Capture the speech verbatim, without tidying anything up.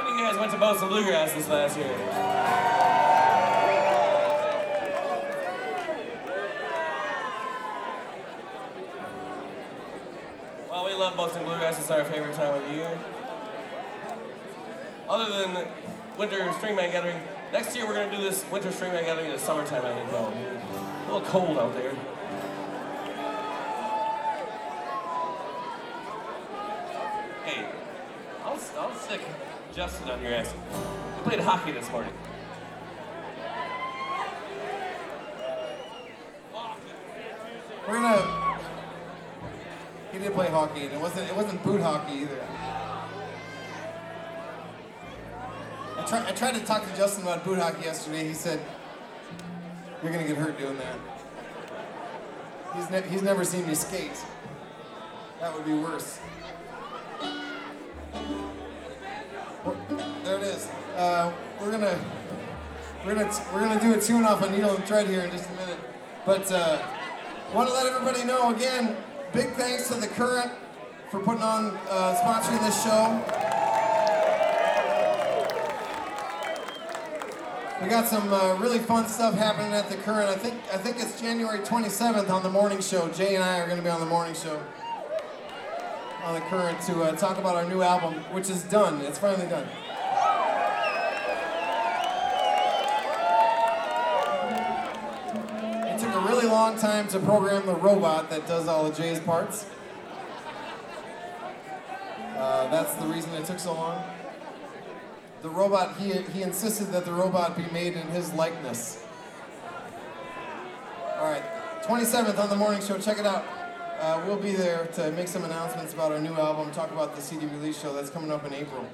of you guys went to Bosa Bluegrass this last year? Well, we love Boston Bluegrass. It's our favorite time of the year. Other than winter Stringman Gathering, next year we're going to do this winter Stringman Gathering in the summertime, I think, though. A little cold out there. Hey, I'll, I'll stick Justin on your ass. We played hockey this morning. We're gonna. He did play hockey, and it wasn't. It wasn't boot hockey either. I tried. I tried to talk to Justin about boot hockey yesterday. He said, "You're gonna get hurt doing that." He's ne- he's never seen me skate. That would be worse. There it is. Uh, we're gonna we're gonna we're gonna do a tune off a needle and thread here in just a minute. But uh, want to let everybody know again. Big thanks to The Current for putting on uh, sponsoring this show. We got some uh, really fun stuff happening at The Current. I think I think it's January twenty-seventh on the morning show. Jay and I are going to be on the morning show on The Current to uh, talk about our new album, which is done. It's finally done. It took a really long time to program the robot that does all of Jay's parts. Uh, that's the reason it took so long. The robot, he, he insisted that the robot be made in his likeness. All right, twenty-seventh on the morning show, check it out. Uh, we'll be there to make some announcements about our new album, talk about the C D release show that's coming up in April.